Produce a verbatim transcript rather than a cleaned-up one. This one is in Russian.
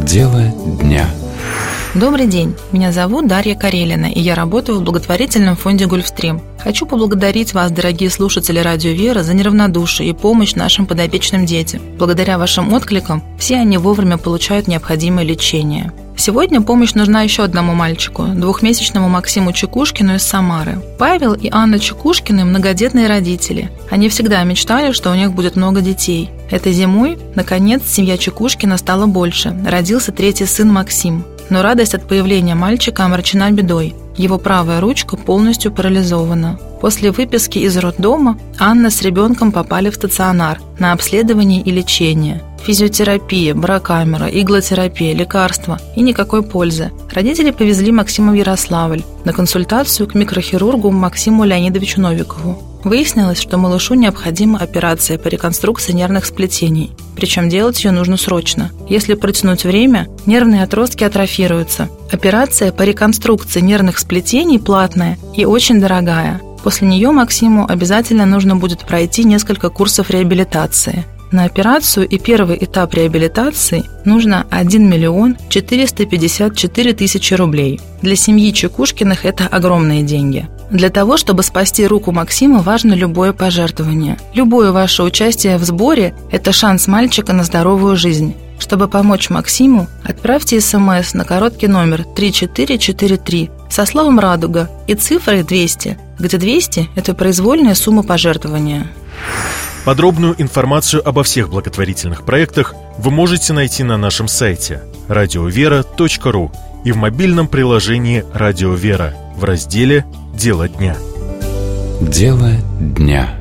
Дело дня. Добрый день, меня зовут Дарья Карелина, и я работаю в благотворительном фонде «Гольфстрим». Хочу поблагодарить вас, дорогие слушатели Радио Вера, за неравнодушие и помощь нашим подопечным детям. Благодаря вашим откликам все они вовремя получают необходимое лечение. Сегодня помощь нужна еще одному мальчику, двухмесячному Максиму Чекушкину из Самары. Павел и Анна Чекушкины – многодетные родители. Они всегда мечтали, что у них будет много детей. Этой зимой, наконец, семья Чекушкина стала больше. Родился третий сын Максим. Но радость от появления мальчика омрачена бедой. Его правая ручка полностью парализована. После выписки из роддома Анна с ребенком попали в стационар на обследование и лечение. Физиотерапия, барокамера, иглотерапия, лекарства и никакой пользы. Родители повезли Максима в Ярославль на консультацию к микрохирургу Максиму Леонидовичу Новикову. Выяснилось, что малышу необходима операция по реконструкции нервных сплетений. Причем делать ее нужно срочно. Если протянуть время, нервные отростки атрофируются. Операция по реконструкции нервных сплетений платная и очень дорогая. После нее Максиму обязательно нужно будет пройти несколько курсов реабилитации. На операцию и первый этап реабилитации нужно один миллион четыреста пятьдесят четыре тысячи рублей. Для семьи Чекушкиных это огромные деньги. Для того, чтобы спасти руку Максима, важно любое пожертвование. Любое ваше участие в сборе – это шанс мальчика на здоровую жизнь. Чтобы помочь Максиму, отправьте смс на короткий номер три четыре четыре три со словом «Радуга» и цифрой двести, где двести – это произвольная сумма пожертвования. Подробную информацию обо всех благотворительных проектах вы можете найти на нашем сайте радиовера точка ру и в мобильном приложении «Радио Вера» в разделе «Дело дня». Дело дня.